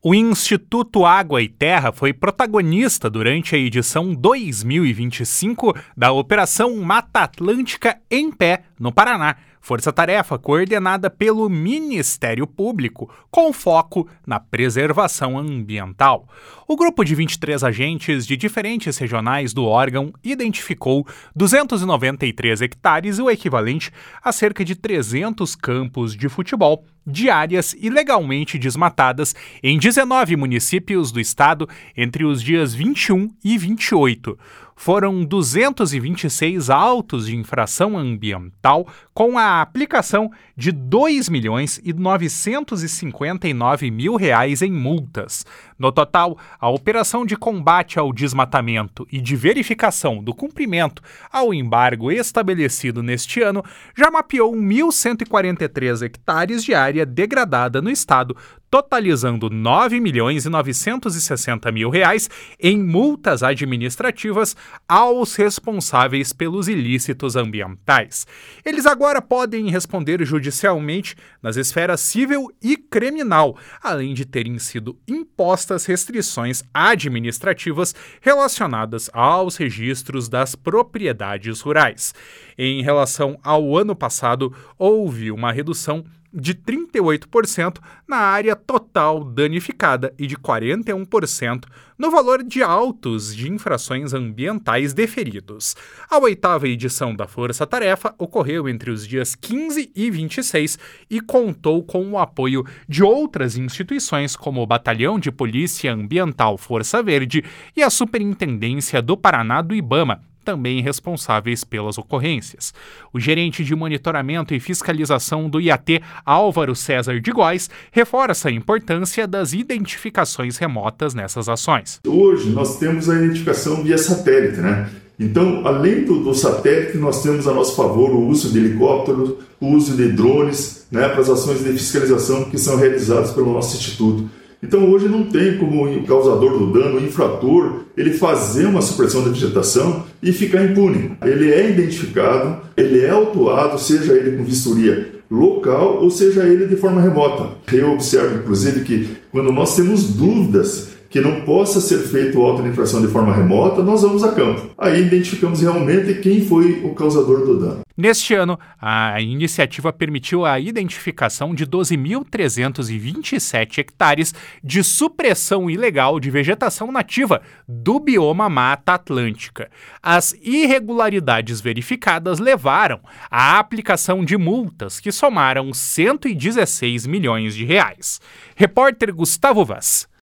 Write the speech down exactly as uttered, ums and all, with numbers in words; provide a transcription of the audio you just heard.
O Instituto Água e Terra foi protagonista durante a edição dois mil e vinte e cinco da Operação Mata Atlântica em Pé, no Paraná, força-tarefa coordenada pelo Ministério Público, com foco na preservação ambiental. O grupo de vinte e três agentes de diferentes regionais do órgão identificou duzentos e noventa e três hectares, o equivalente a cerca de trezentos campos de futebol, de áreas ilegalmente desmatadas em dezenove municípios do estado entre os dias vinte e um e vinte e oito. Foram duzentos e vinte e seis autos de infração ambiental com a aplicação de dois milhões e novecentos e cinquenta e nove mil reais em multas. No total, a operação de combate ao desmatamento e de verificação do cumprimento ao embargo estabelecido neste ano já mapeou mil cento e quarenta e três hectares de área degradada no estado, totalizando nove milhões e novecentos e sessenta mil reais em multas administrativas aos responsáveis pelos ilícitos ambientais. Eles agora podem responder judicialmente nas esferas civil e criminal, além de terem sido impostas restrições administrativas relacionadas aos registros das propriedades rurais. Em relação ao ano passado, houve uma redução de trinta e oito por cento na área total danificada e de quarenta e um por cento no valor de autos de infrações ambientais deferidos. A oitava edição da Força Tarefa ocorreu entre os dias quinze e vinte e seis e contou com o apoio de outras instituições como o Batalhão de Polícia Ambiental Força Verde e a Superintendência do Paraná do IBAMA, também responsáveis pelas ocorrências. O gerente de monitoramento e fiscalização do I A T, Álvaro César de Góes, reforça a importância das identificações remotas nessas ações. Hoje nós temos a identificação via satélite, né? Então, além do, do satélite, nós temos a nosso favor o uso de helicópteros, o uso de drones, né, para as ações de fiscalização que são realizadas pelo nosso instituto. Então hoje não tem como o causador do dano, o infrator, ele fazer uma supressão da vegetação e ficar impune. Ele é identificado, ele é autuado, seja ele com vistoria local ou seja ele de forma remota. Eu observo, inclusive, que quando nós temos dúvidas que não possa ser feito o auto de infração de forma remota, nós vamos a campo. Aí identificamos realmente quem foi o causador do dano. Neste ano, a iniciativa permitiu a identificação de doze mil trezentos e vinte e sete hectares de supressão ilegal de vegetação nativa do bioma Mata Atlântica. As irregularidades verificadas levaram à aplicação de multas que somaram cento e dezesseis milhões de reais. Repórter Gustavo Vaz.